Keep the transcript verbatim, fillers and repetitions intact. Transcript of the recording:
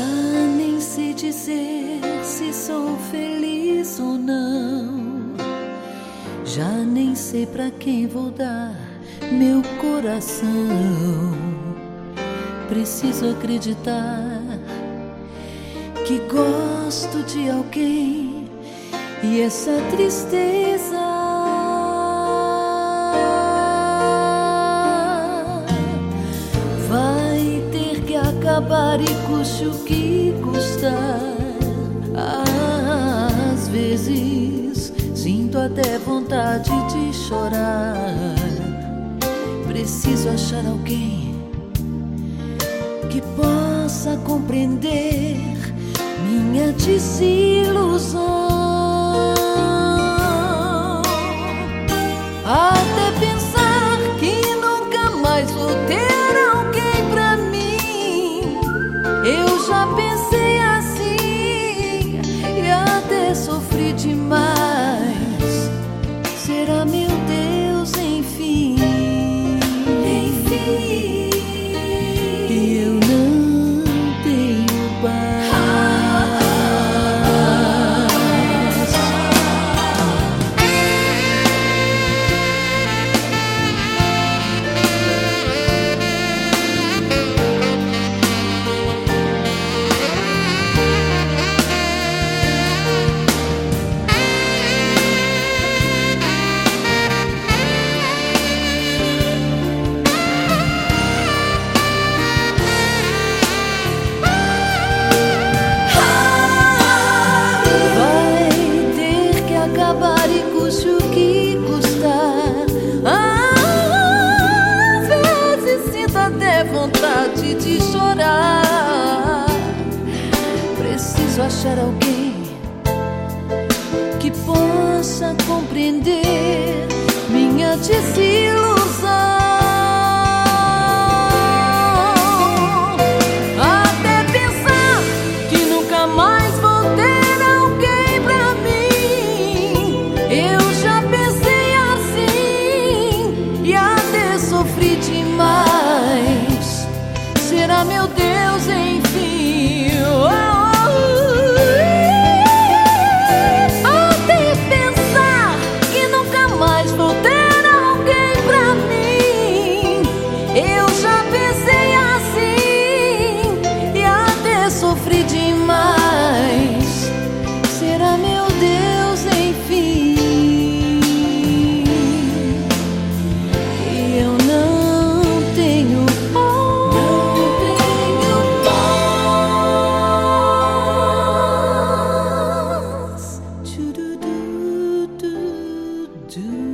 nem sei dizer se sou feliz ou não. Já nem sei pra quem vou dar meu coração. Preciso acreditar que gosto de alguém, e essa tristeza vai ter que acabar, e custe o que custar. Às vezes sinto até vontade de chorar. Preciso achar alguém que possa compreender minha desilusão. Até pensar que nunca mais vou ter alguém pra mim. Eu já pensei assim e até sofri demais. Será, meu Deus, enfim, enfim, que eu não tenho paz. E custe o que custar. Às vezes sinto até vontade de chorar. Preciso achar alguém que possa compreender minha desilusão. Sofri demais. Será, meu Deus, enfim. Oh, até pensar que nunca mais vou ter alguém pra mim. Eu já pensei assim e até sofri demais. Será, meu Deus, enfim. Do